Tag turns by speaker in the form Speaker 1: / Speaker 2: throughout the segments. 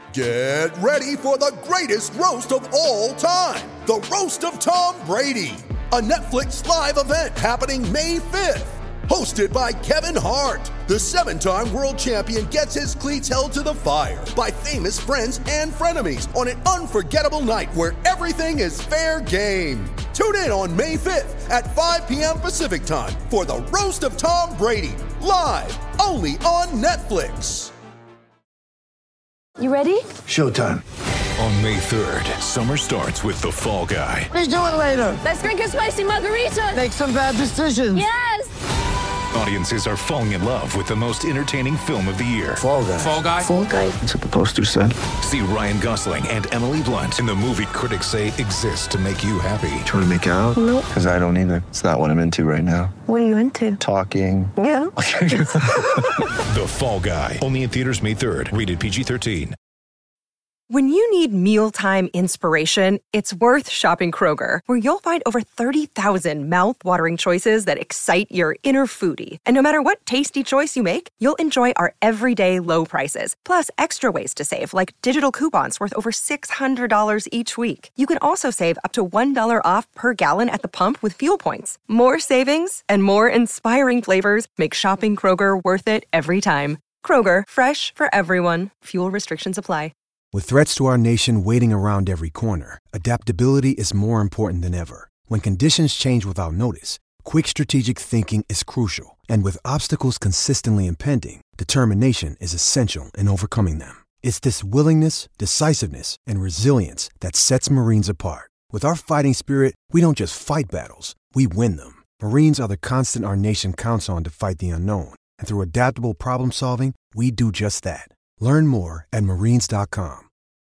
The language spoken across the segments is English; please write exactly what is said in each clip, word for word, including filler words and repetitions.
Speaker 1: Get ready for the greatest roast of all time, the Roast of Tom Brady, a Netflix live event happening May fifth. Hosted by Kevin Hart, the seven-time world champion gets his cleats held to the fire by famous friends and frenemies on an unforgettable night where everything is fair game. Tune in on May fifth at five p.m. Pacific time for the Roast of Tom Brady, live only on Netflix.
Speaker 2: You ready?
Speaker 3: Showtime.
Speaker 4: On May third, summer starts with The Fall Guy.
Speaker 3: Let's do it later.
Speaker 2: Let's drink a spicy margarita.
Speaker 3: Make some bad decisions.
Speaker 2: Yes!
Speaker 4: Audiences are falling in love with the most entertaining film of the year.
Speaker 3: Fall Guy.
Speaker 4: Fall Guy?
Speaker 2: Fall Guy.
Speaker 3: That's what the poster said.
Speaker 4: See Ryan Gosling and Emily Blunt in the movie critics say exists to make you happy.
Speaker 3: Trying to make it out?
Speaker 2: Nope.
Speaker 3: Because I don't either. It's not what I'm into right now.
Speaker 2: What are you into?
Speaker 3: Talking.
Speaker 2: Yeah.
Speaker 4: The Fall Guy. Only in theaters May third. Rated P G thirteen.
Speaker 5: When you need mealtime inspiration, it's worth shopping Kroger, where you'll find over thirty thousand mouth-watering choices that excite your inner foodie. And no matter what tasty choice you make, you'll enjoy our everyday low prices, plus extra ways to save, like digital coupons worth over six hundred dollars each week. You can also save up to one dollar off per gallon at the pump with fuel points. More savings and more inspiring flavors make shopping Kroger worth it every time. Kroger, fresh for everyone. Fuel restrictions apply.
Speaker 6: With threats to our nation waiting around every corner, adaptability is more important than ever. When conditions change without notice, quick strategic thinking is crucial. And with obstacles consistently impending, determination is essential in overcoming them. It's this willingness, decisiveness, and resilience that sets Marines apart. With our fighting spirit, we don't just fight battles, we win them. Marines are the constant our nation counts on to fight the unknown. And through adaptable problem solving, we do just that. Learn more at marines dot com.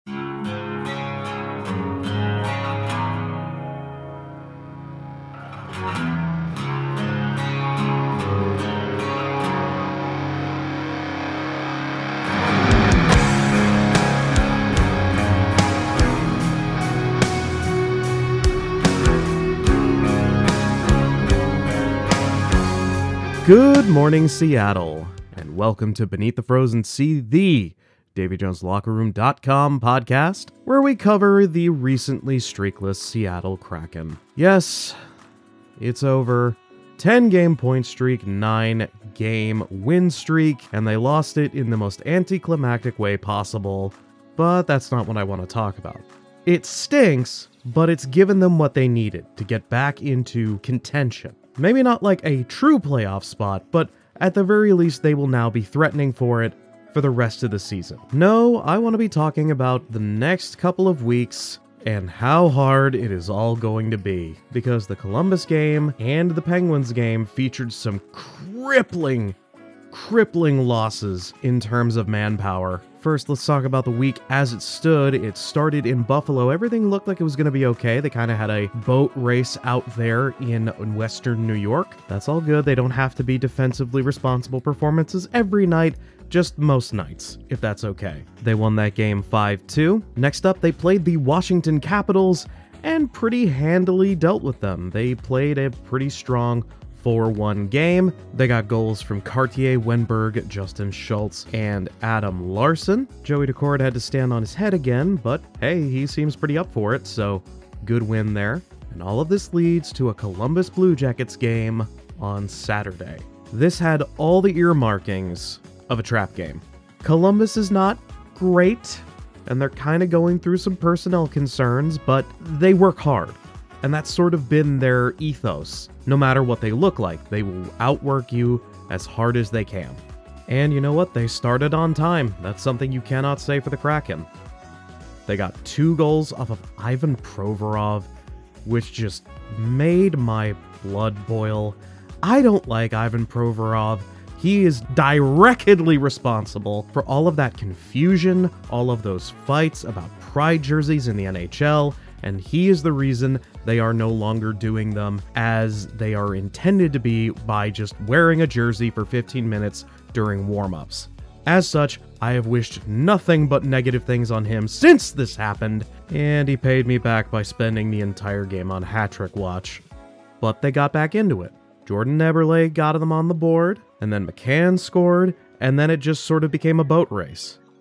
Speaker 7: Good morning, Seattle, and welcome to Beneath the Frozen Sea, the Davy Jones Locker Room dot com podcast, where we cover the recently streakless Seattle Kraken. Yes, it's over. ten-game point streak, nine-game win streak, and they lost it in the most anticlimactic way possible, but that's not what I want to talk about. It stinks, but it's given them what they needed to get back into contention. Maybe not like a true playoff spot, but at the very least they will now be threatening for it for the rest of the season. No, I want to be talking about the next couple of weeks and how hard it is all going to be, because the Columbus game and the Penguins game featured some crippling, crippling losses in terms of manpower. First, let's talk about the week as it stood. It started in Buffalo. Everything looked like it was going to be okay. They kind of had a boat race out there in western New York. That's all good. They don't have to be defensively responsible performances every night, just most nights, if that's okay. They won that game five two. Next up, they played the Washington Capitals and pretty handily dealt with them. They played a pretty strong four one game. They got goals from Cartier, Wenberg, Justin Schultz, and Adam Larson. Joey Daccord had to stand on his head again, but hey, he seems pretty up for it, so good win there. And all of this leads to a Columbus Blue Jackets game on Saturday. This had all the earmarkings of a trap game. Columbus is not great, and they're kind of going through some personnel concerns, but they work hard. And that's sort of been their ethos. No matter what they look like, they will outwork you as hard as they can. And you know what? They started on time. That's something you cannot say for the Kraken. They got two goals off of Ivan Provorov, which just made my blood boil. I don't like Ivan Provorov. He is directly responsible for all of that confusion, all of those fights about pride jerseys in the N H L, and he is the reason they are no longer doing them as they are intended to be by just wearing a jersey for fifteen minutes during warm-ups. As such, I have wished nothing but negative things on him since this happened, and he paid me back by spending the entire game on hat-trick watch. But they got back into it. Jordan Eberle got them on the board, and then McCann scored, and then it just sort of became a boat race.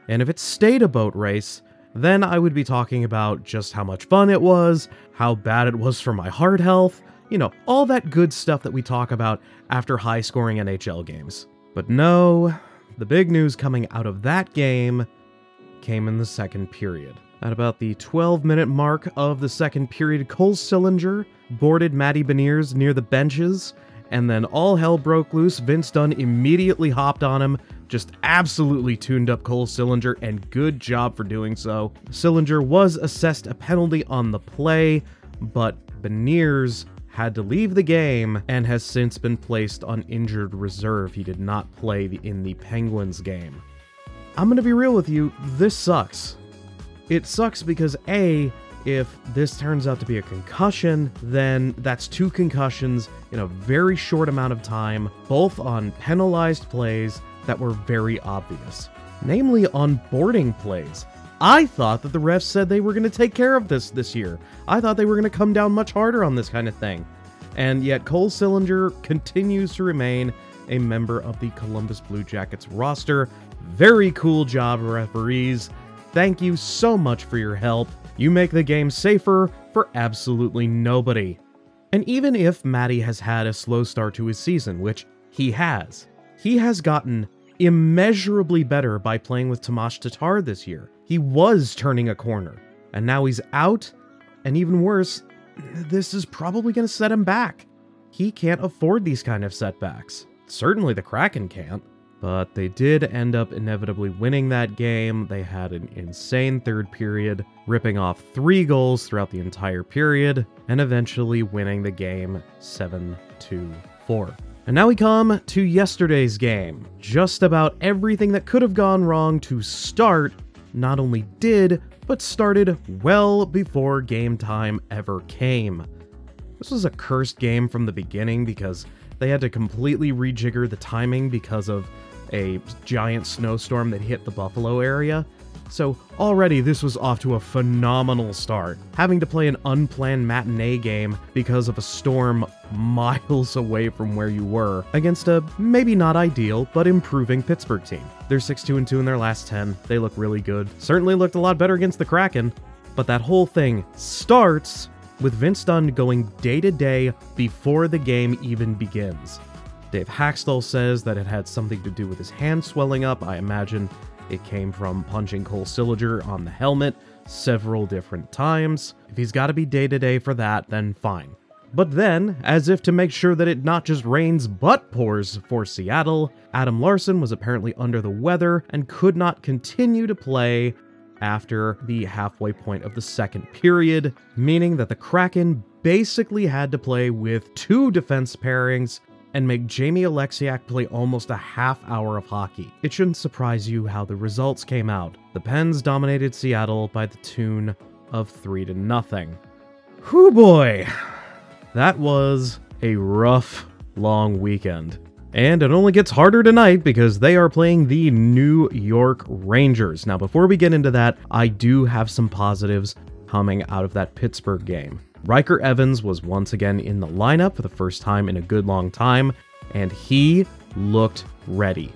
Speaker 7: And if it stayed a boat race, then I would be talking about just how much fun it was, how bad it was for my heart health, you know, all that good stuff that we talk about after high-scoring N H L games. But no, the big news coming out of that game came in the second period. At about the twelve-minute mark of the second period, Cole Sillinger boarded Matty Beniers near the benches, and then all hell broke loose. Vince Dunn immediately hopped on him, just absolutely tuned up Cole Sillinger, and good job for doing so. Sillinger was assessed a penalty on the play, but Beniers had to leave the game and has since been placed on injured reserve. He did not play in the Penguins game. I'm gonna be real with you, this sucks. It sucks because A, if this turns out to be a concussion, then that's two concussions in a very short amount of time, both on penalized plays that were very obvious. Namely on boarding plays. I thought that the refs said they were going to take care of this this year. I thought they were going to come down much harder on this kind of thing. And yet Cole Sillinger continues to remain a member of the Columbus Blue Jackets roster. Very cool job, referees. Thank you so much for your help. You make the game safer for absolutely nobody. And even if Matty has had a slow start to his season, which he has, he has gotten immeasurably better by playing with Tomas Tatar this year. He was turning a corner, and now he's out, and even worse, this is probably going to set him back. He can't afford these kind of setbacks. Certainly the Kraken can't. But they did end up inevitably winning that game. They had an insane third period, ripping off three goals throughout the entire period, and eventually winning the game seven to four. And now we come to yesterday's game. Just about everything that could have gone wrong to start not only did, but started well before game time ever came. This was a cursed game from the beginning because they had to completely rejigger the timing because of a giant snowstorm that hit the Buffalo area. So already this was off to a phenomenal start, having to play an unplanned matinee game because of a storm miles away from where you were against a maybe not ideal but improving Pittsburgh team. They're six two and two in their last ten. They look really good. Certainly looked a lot better against the Kraken, but that whole thing starts with Vince Dunn going day to day before the game even begins. Dave Hakstol says that it had something to do with his hand swelling up. I imagine it came from punching Cole Sillinger on the helmet several different times. If he's got to be day-to-day for that, then fine. But then, as if to make sure that it not just rains but pours for Seattle, Adam Larsson was apparently under the weather and could not continue to play after the halfway point of the second period, meaning that the Kraken basically had to play with two defense pairings and make Jamie Alexiak play almost a half hour of hockey. It shouldn't surprise you how the results came out. The Pens dominated Seattle by the tune of three to nothing. Whew boy, that was a rough, long weekend. And it only gets harder tonight because they are playing the New York Rangers. Now, before we get into that, I do have some positives coming out of that Pittsburgh game. Riker Evans was once again in the lineup for the first time in a good long time, and he looked ready.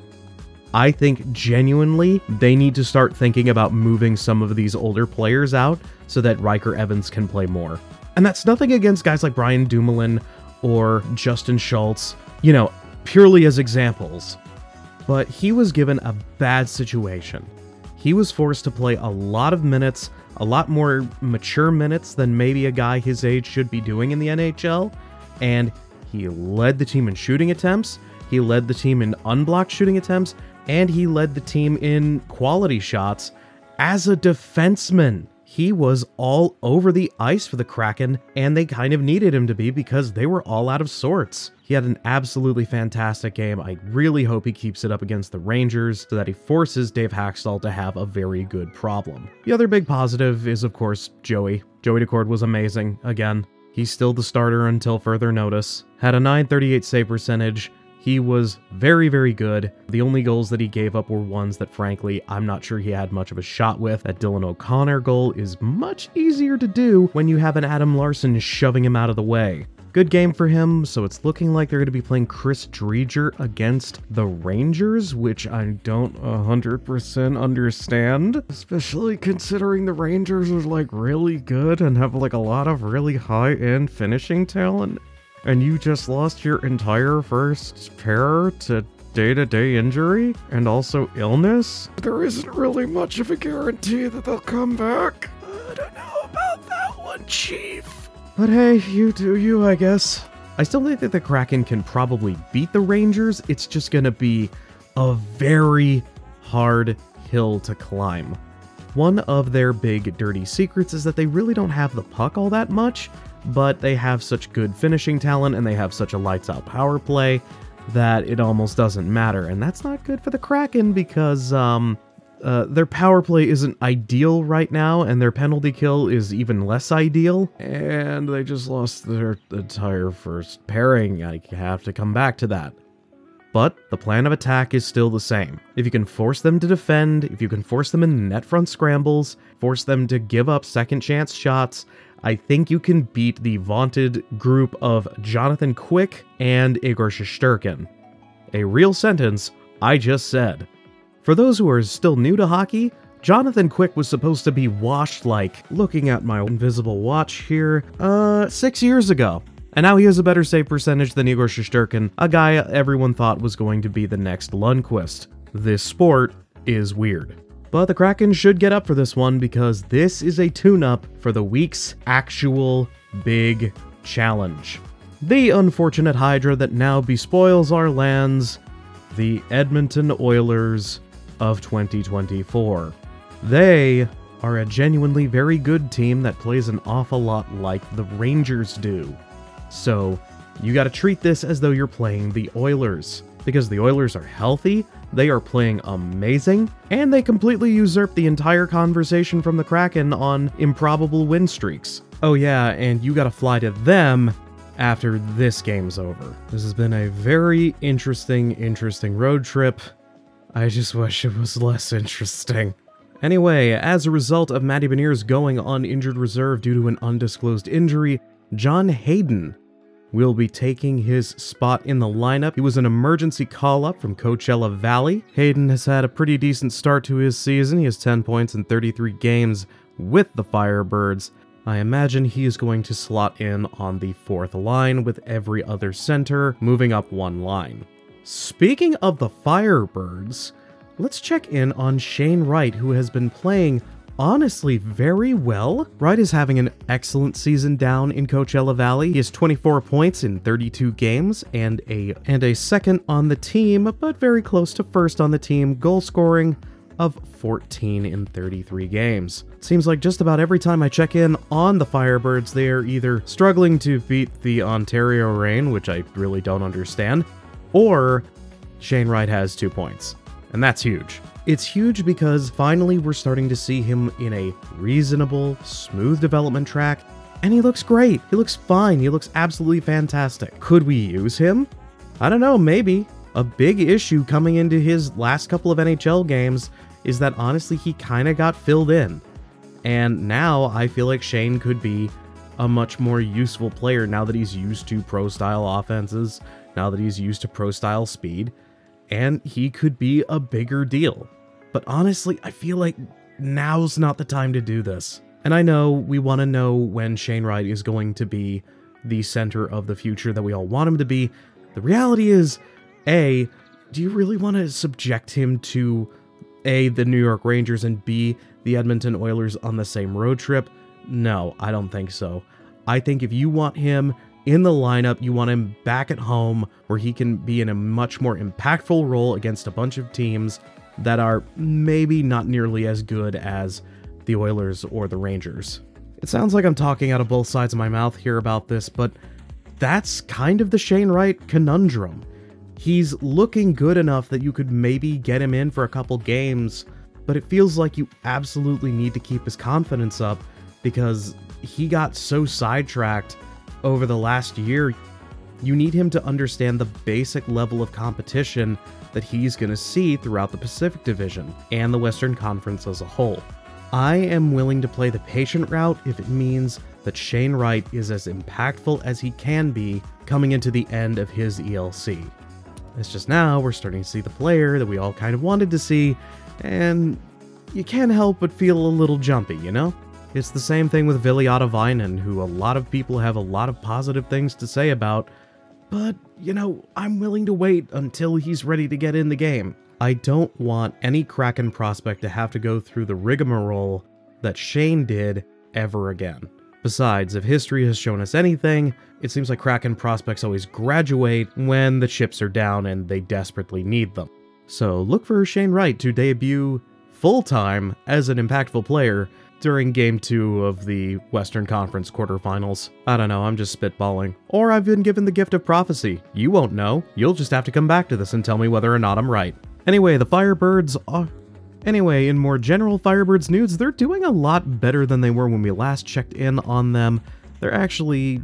Speaker 7: I think genuinely they need to start thinking about moving some of these older players out so that Riker Evans can play more. And that's nothing against guys like Brian Dumoulin or Justin Schultz, you know, purely as examples. But he was given a bad situation. He was forced to play a lot of minutes, a lot more mature minutes than maybe a guy his age should be doing in the N H L, and he led the team in shooting attempts, he led the team in unblocked shooting attempts, and he led the team in quality shots as a defenseman. He was all over the ice for the Kraken, and they kind of needed him to be because they were all out of sorts. He had an absolutely fantastic game. I really hope he keeps it up against the Rangers so that he forces Dave Hakstol to have a very good problem. The other big positive is, of course, Joey. Joey Daccord was amazing, again. He's still the starter until further notice. Had a nine thirty-eight save percentage. He was very, very good. The only goals that he gave up were ones that, frankly, I'm not sure he had much of a shot with. That Dylan O'Connor goal is much easier to do when you have an Adam Larsson shoving him out of the way. Good game for him, so it's looking like they're going to be playing Chris Dreger against the Rangers, which I don't one hundred percent understand, especially considering the Rangers are like really good and have like a lot of really high-end finishing talent, and you just lost your entire first pair to day-to-day injury and also illness. There isn't really much of a guarantee that they'll come back. I don't know about that one, Chief. But hey, you do you, I guess. I still think that the Kraken can probably beat the Rangers. It's just gonna be a very hard hill to climb. One of their big dirty secrets is that they really don't have the puck all that much, but they have such good finishing talent and they have such a lights-out power play that it almost doesn't matter. And that's not good for the Kraken because, um... Uh, their power play isn't ideal right now, and their penalty kill is even less ideal, and they just lost their entire first pairing. I have to come back to that. But the plan of attack is still the same. If you can force them to defend, if you can force them in net front scrambles, force them to give up second chance shots, I think you can beat the vaunted group of Jonathan Quick and Igor Shesterkin. A real sentence I just said. For those who are still new to hockey, Jonathan Quick was supposed to be washed like, looking at my invisible watch here, uh, six years ago. And now he has a better save percentage than Igor Shesterkin, a guy everyone thought was going to be the next Lundqvist. This sport is weird. But the Kraken should get up for this one because this is a tune-up for the week's actual big challenge. The unfortunate Hydra that now bespoils our lands, the Edmonton Oilers of twenty twenty-four. They are a genuinely very good team that plays an awful lot like the Rangers do. So, you gotta treat this as though you're playing the Oilers. Because the Oilers are healthy, they are playing amazing, and they completely usurp the entire conversation from the Kraken on improbable win streaks. Oh yeah, and you gotta fly to them after this game's over. This has been a very interesting, interesting road trip. I just wish it was less interesting. Anyway, as a result of Matty Beniers going on injured reserve due to an undisclosed injury, John Hayden will be taking his spot in the lineup. He was an emergency call-up from Coachella Valley. Hayden has had a pretty decent start to his season. He has ten points in thirty-three games with the Firebirds. I imagine he is going to slot in on the fourth line with every other center, moving up one line. Speaking of the Firebirds, let's check in on Shane Wright, who has been playing honestly very well. Wright is having an excellent season down in Coachella Valley. He has twenty-four points in thirty-two games and a and a second on the team, but very close to first on the team, goal scoring of fourteen in thirty-three games. It seems like just about every time I check in on the Firebirds, they are either struggling to beat the Ontario Reign, which I really don't understand, or Shane Wright has two points. And that's huge. It's huge because finally we're starting to see him in a reasonable, smooth development track, and he looks great. He looks fine. He looks absolutely fantastic. Could we use him? I don't know, maybe. A big issue coming into his last couple of N H L games is that honestly he kind of got filled in. And now I feel like Shane could be a much more useful player now that he's used to pro-style offenses, now that he's used to pro-style speed, and he could be a bigger deal. But honestly, I feel like now's not the time to do this. And I know we want to know when Shane Wright is going to be the center of the future that we all want him to be. The reality is, A, do you really want to subject him to A, the New York Rangers, and B, the Edmonton Oilers on the same road trip? No, I don't think so. I think if you want him in the lineup, you want him back at home where he can be in a much more impactful role against a bunch of teams that are maybe not nearly as good as the Oilers or the Rangers. It sounds like I'm talking out of both sides of my mouth here about this, but that's kind of the Shane Wright conundrum. He's looking good enough that you could maybe get him in for a couple games, but it feels like you absolutely need to keep his confidence up because he got so sidetracked over the last year. You need him to understand the basic level of competition that he's going to see throughout the Pacific Division and the Western Conference as a whole. I am willing to play the patient route if it means that Shane Wright is as impactful as he can be coming into the end of his E L C. It's just now we're starting to see the player that we all kind of wanted to see, and you can't help but feel a little jumpy, you know? It's the same thing with Ville Otavainen, who a lot of people have a lot of positive things to say about, but, you know, I'm willing to wait until he's ready to get in the game. I don't want any Kraken prospect to have to go through the rigmarole that Shane did ever again. Besides, if history has shown us anything, it seems like Kraken prospects always graduate when the chips are down and they desperately need them. So look for Shane Wright to debut full-time as an impactful player during Game two of the Western Conference quarterfinals. I don't know, I'm just spitballing. Or I've been given the gift of prophecy. You won't know. You'll just have to come back to this and tell me whether or not I'm right. Anyway, the Firebirds are... Anyway, in more general Firebirds news, they're doing a lot better than they were when we last checked in on them. They're actually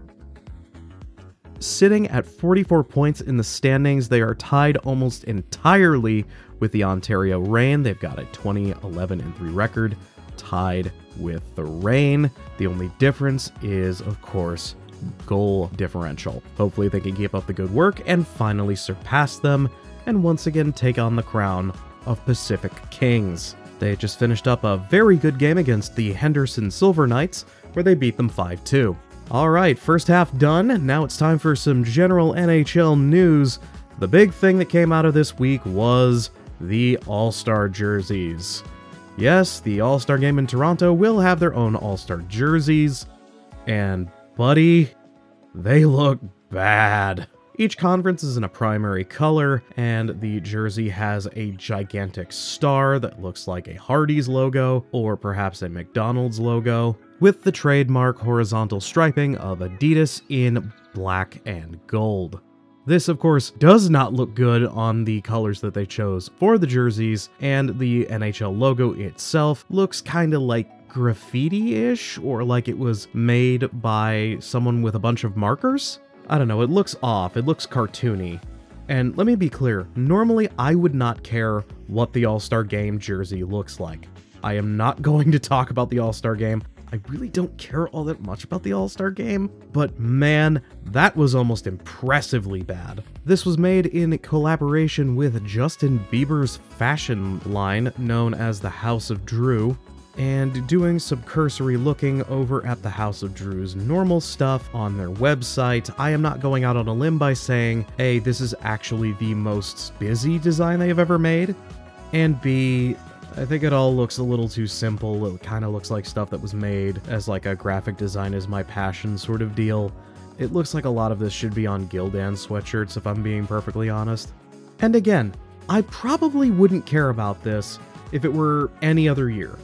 Speaker 7: sitting at forty-four points in the standings. They are tied almost entirely with the Ontario Reign. They've got a twenty, eleven, and three record, tied with the Reign. The only difference is, of course, goal differential. Hopefully they can keep up the good work and finally surpass them, and once again take on the crown of Pacific Kings. They just finished up a very good game against the Henderson Silver Knights, where they beat them five two. Alright, first half done. Now it's time for some general N H L news. The big thing that came out of this week was the All-Star jerseys. Yes, the All-Star game in Toronto will have their own All-Star jerseys, and buddy, they look bad. Each conference is in a primary color, and the jersey has a gigantic star that looks like a Hardee's logo, or perhaps a McDonald's logo, with the trademark horizontal striping of Adidas in black and gold. This, of course, does not look good on the colors that they chose for the jerseys, and the N H L logo itself looks kinda like graffiti-ish, or like it was made by someone with a bunch of markers. I don't know, it looks off, it looks cartoony. And let me be clear, normally I would not care what the All-Star Game jersey looks like. I am not going to talk about the All-Star Game. I really don't care all that much about the All-Star Game, but man, that was almost impressively bad. This was made in collaboration with Justin Bieber's fashion line known as the House of Drew, and doing some cursory looking over at the House of Drew's normal stuff on their website. I am not going out on a limb by saying, A, this is actually the most busy design they have ever made, and B, I think it all looks a little too simple. It kind of looks like stuff that was made as like a graphic design is my passion sort of deal. It looks like a lot of this should be on Gildan sweatshirts, if I'm being perfectly honest. And again, I probably wouldn't care about this if it were any other year.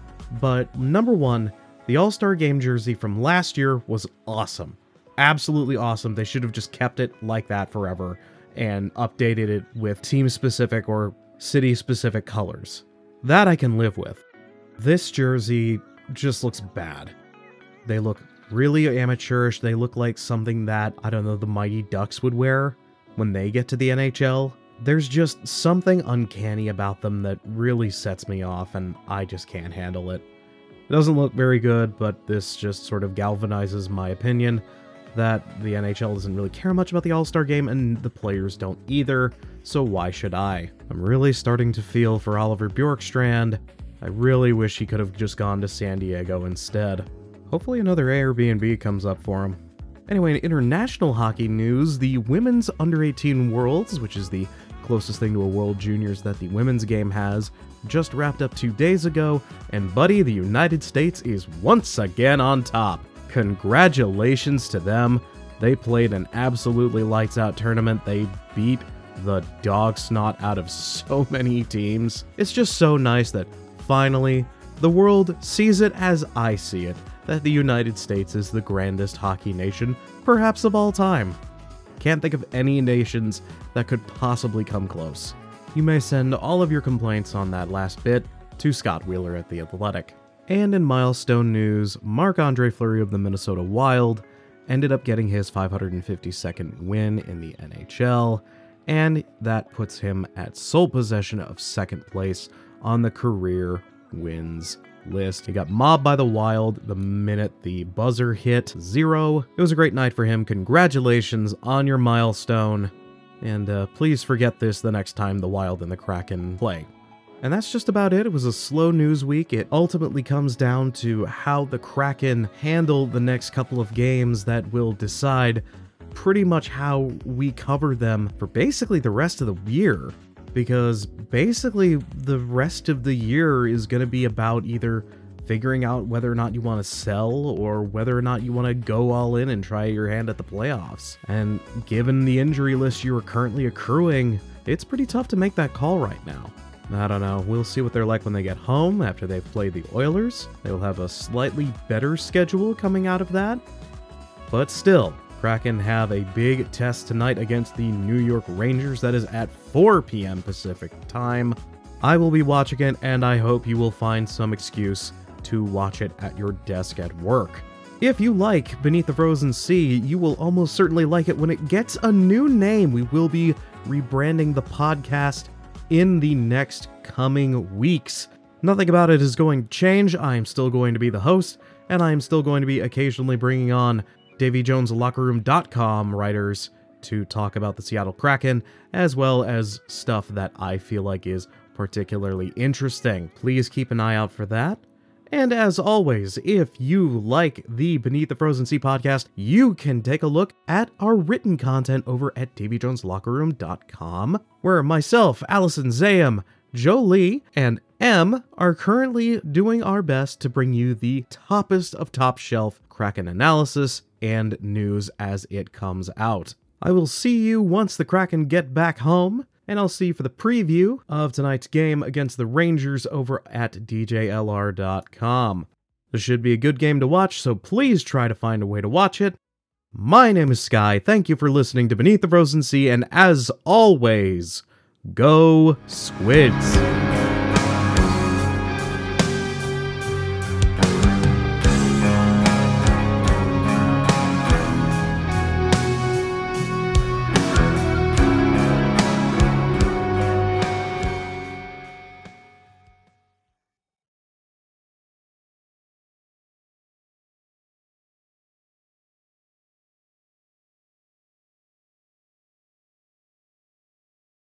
Speaker 7: But number one, the All-Star Game jersey from last year was awesome. Absolutely awesome. They should have just kept it like that forever and updated it with team-specific or city-specific colors. That I can live with. This jersey just looks bad. They look really amateurish. They look like something that, I don't know, the Mighty Ducks would wear when they get to the N H L. There's just something uncanny about them that really sets me off, and I just can't handle it. It doesn't look very good, but this just sort of galvanizes my opinion that the N H L doesn't really care much about the All-Star Game, and the players don't either, so why should I? I'm really starting to feel for Oliver Bjorkstrand. I really wish he could have just gone to San Diego instead. Hopefully another Airbnb comes up for him. Anyway, in international hockey news, the Women's Under eighteen Worlds, which is the closest thing to a World Juniors that the women's game has, just wrapped up two days ago, and buddy, the United States is once again on top. Congratulations to them. They played an absolutely lights-out tournament. They beat the dog snot out of so many teams. It's just so nice that finally the world sees it as I see it, that the United States is the grandest hockey nation, perhaps of all time. Can't think of any nations that could possibly come close. You may send all of your complaints on that last bit to Scott Wheeler at The Athletic. And in milestone news, Marc-Andre Fleury of the Minnesota Wild ended up getting his five hundred fifty-second win in the N H L, and that puts him at sole possession of second place on the career wins list. He got mobbed by the Wild the minute the buzzer hit zero. It was a great night for him. Congratulations on your milestone. And uh, please forget this the next time the Wild and the Kraken play. And that's just about it. It was a slow news week. It ultimately comes down to how the Kraken handle the next couple of games that will decide pretty much how we cover them for basically the rest of the year. Because basically the rest of the year is going to be about either figuring out whether or not you want to sell or whether or not you want to go all in and try your hand at the playoffs. And given the injury list you are currently accruing, it's pretty tough to make that call right now. I don't know, we'll see what they're like when they get home after they've played the Oilers. They will have a slightly better schedule coming out of that. But still, Kraken have a big test tonight against the New York Rangers. That is at four p.m. Pacific time. I will be watching it, and I hope you will find some excuse to watch it at your desk at work. If you like Beneath the Frozen Sea, you will almost certainly like it when it gets a new name. We will be rebranding the podcast in the next coming weeks. Nothing about it is going to change. I am still going to be the host, and I am still going to be occasionally bringing on Davy Jones Locker Room dot com writers to talk about the Seattle Kraken, as well as stuff that I feel like is particularly interesting. Please keep an eye out for that. And as always, if you like the Beneath the Frozen Sea podcast, you can take a look at our written content over at Davy Jones Locker Room dot com, where myself, Allison Zayam, Joe Lee, and M are currently doing our best to bring you the toppest of top shelf Kraken analysis and news as it comes out. I will see you once the Kraken get back home, and I'll see you for the preview of tonight's game against the Rangers over at D J L R dot com. This should be a good game to watch, so please try to find a way to watch it. My name is Sky, thank you for listening to Beneath the Frozen Sea, and as always, go Squids!